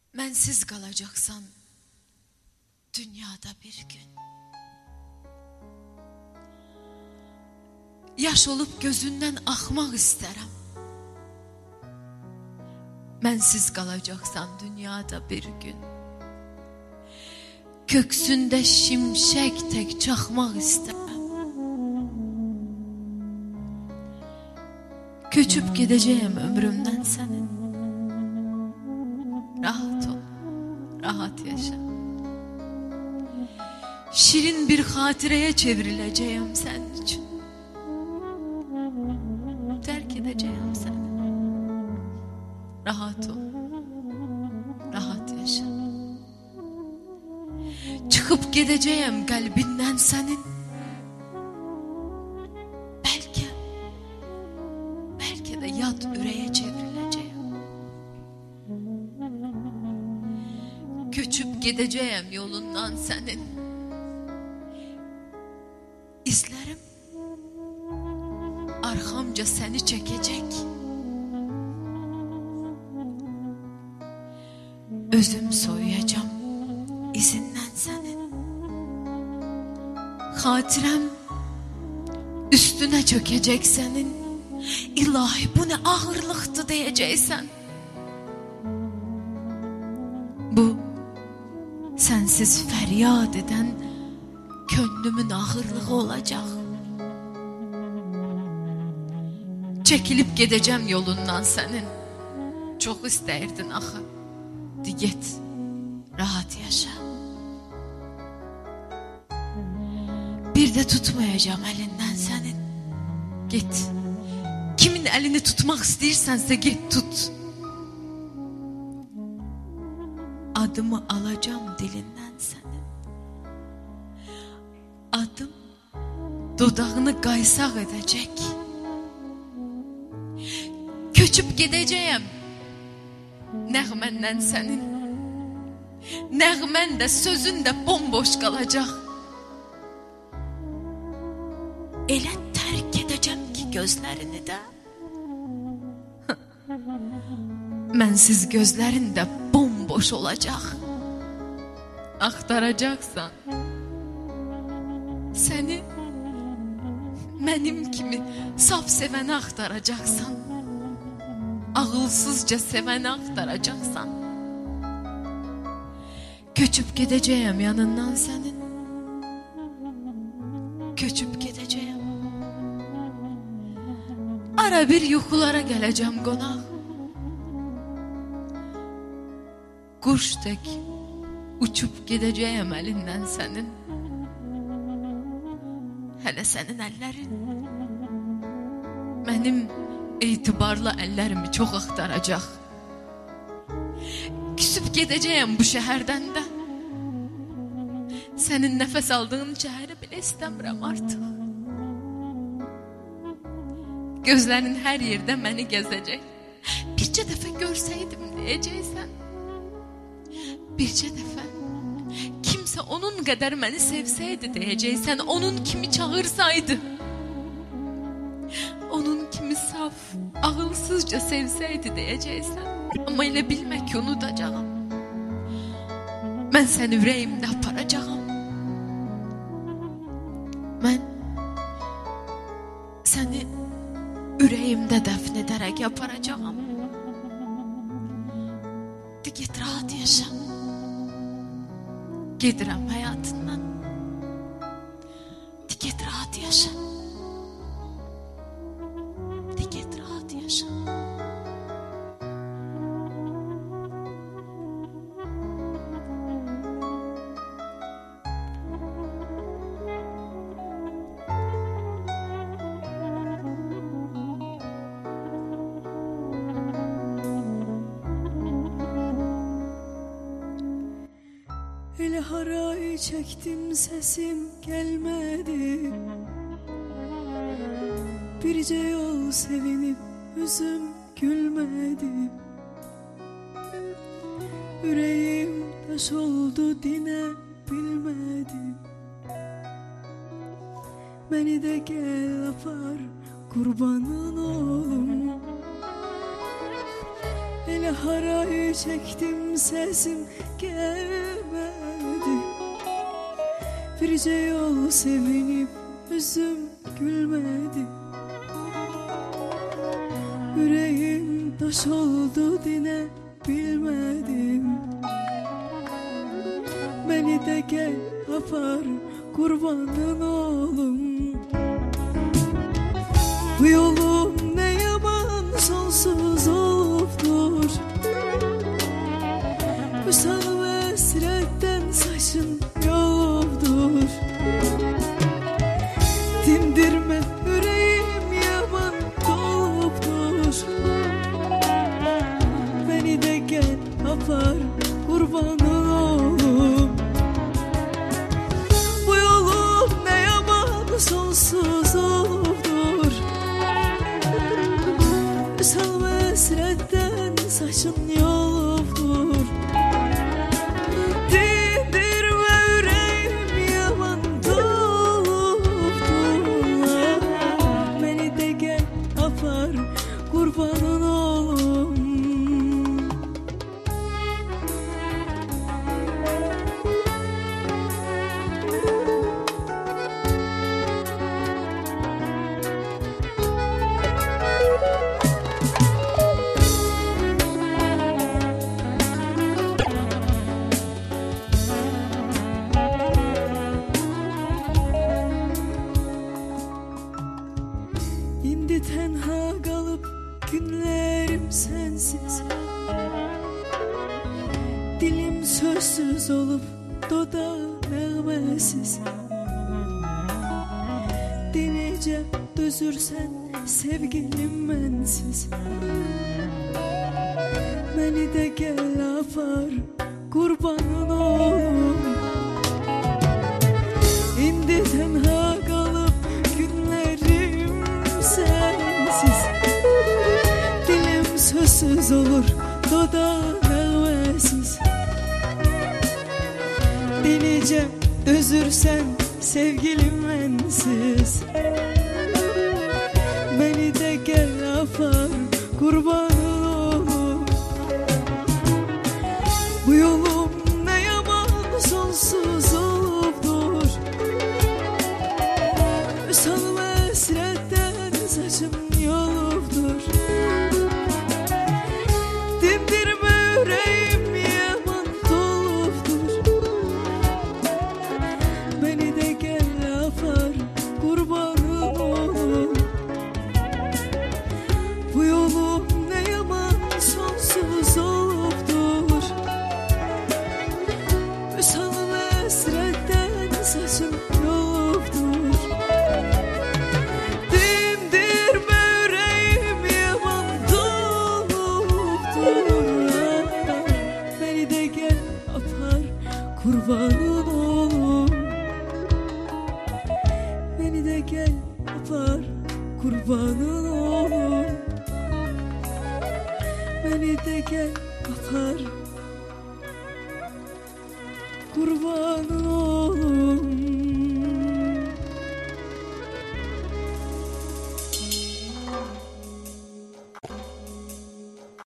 Mənsiz qalacaqsan dünyada bir gün. Yaş olub gözündən axmaq istərəm. Mənsiz qalacaqsan dünyada bir gün. Köksündə şimşək tək çaxmaq istərəm. Köçüb gedəcəyəm ömrümdən sənin. Rahat ol, rahat yaşa. Şirin bir xatirəyə çevriləcəyəm sənin üçün. Terk edəcəyəm səni. Rahat ol, rahat yaşa. Çıxıb gedəcəyəm qəlbindən sənin. Bəlkə də yad ürəyə çevriləcəyəm. Köçüb gedəcəyəm yolundan sənin. İzlərim arxamca səni çəkəcək. Özüm soyuyacam izindən sənin. Xatirəm üstünə çökəcək sənin. İlahi bu nə ağırlıqdır deyəcəksən. Bu sənsiz fəryad edən könlümün ağırlığı olacaq. Çəkilib gedəcəm yolundan sənin. Çox istəyirdin axı. De get, rahat yaşa. Bir də tutmayacağım əlindən sənin. Get. Kimin əlini tutmaq istəyirsənsə get tut. Adımı alacağım dilindən sənin. Adım dodağını qaysaq edəcək. Köçüb gedəcəyəm nəğməndən sənin. Nəğmən də sözün də bomboş qalacaq. Elə tərk edəcəm ki gözlərini də. Mənsiz gözlərin də bomboş olacaq. Axtaracaqsan səni mənim kimi saf sevəni axtaracaqsan. Ağılsızca sevəni axtaracaqsan. Köçüb gedəcəyəm yanından sənin. Köçüb gedəcəyəm. Ara bir yuxulara gələcəm qonaq. Quş tək uçub gedəcəyəm əlindən sənin. Hələ sənin əllərin mənim etibarlı əllərimi çox axtaracaq. Küsüb gedəcəyəm bu şəhərdən də. Sənin nəfəs aldığın şəhəri belə istəmirəm artıq. Gözlərin hər yerdə məni gəzəcək. Bircə dəfə görsəydim deyəcəksən. Bircə dəfə kimsə onun qədər məni sevsəydi deyəcəksən. Onun kimi çağırsaydı. Onun kimi saf, ağılsızca sevsəydi deyəcəksən. Amma elə bilmə ki unudacağım. Mən səni ürəyimdə aparacağım. Mən səni ürəyimdə dəfn edərək aparacağım. De get rahat yaşa. Gedirəm həyatından. De get rahat yaşa. De get rahat yaşa. Elə haray çəkdim səsim gəlmədi. Bircə yol sevinib üzüm gülmədi. Ürəyim daş oldu dinə bilmədim. Məni də gəl apar qurbanın olum. Hele harayı çektim sesim gelmedi. Birce yol sevinip yüzüm gülmedi. Yüreğim taş oldu dine bilmedim. Beni de gel apar kurbanın oğlum. Bu yolum ne yaman sonsuz olupdur. Üsal ve esretten saçın yolupdur. Dindirme yüreğim yaman dolupdur. Beni de gel apar kurbanın oğlum. Bu yolum ne yaman sonsuz olupdur. Üsal ve esretten saçın yolupdur. Dindirme yüreğim yaman doluptur. Beni de gel apar kurbanın oğlum. İndi tenha kalıp günlerim sensiz. Dilim sözsüz olup dodağım nağmesiz. Deneyeceğim dözürsen sevgilim mensiz. Beni de gel apar kurbanın oğlum. İndi tenha kalıp günlerim sensiz. Dilim sözsüz olur dodağım nağmesiz. Deneyeceğim dözürsen sevgilim mensiz. Beni de gel apar kurbanın oğlum. Bu yolum ne yaman sonsuz olupdur. Üsal ve esretten saçım yolupdur. Dindirme yüreğim yaman dolupdur. Beni de gel apar kurbanın oğlum. Bu yolum ne yaman sonsuz olupdur. Üsal ve esretten saçım yolupdur. Dindirme yüreğim yaman dolupdur. Beni de gel apar kurbanın oğlum. Beni de gel apar kurbanın oğlum. Beni de gel apar kurbanın oğlum.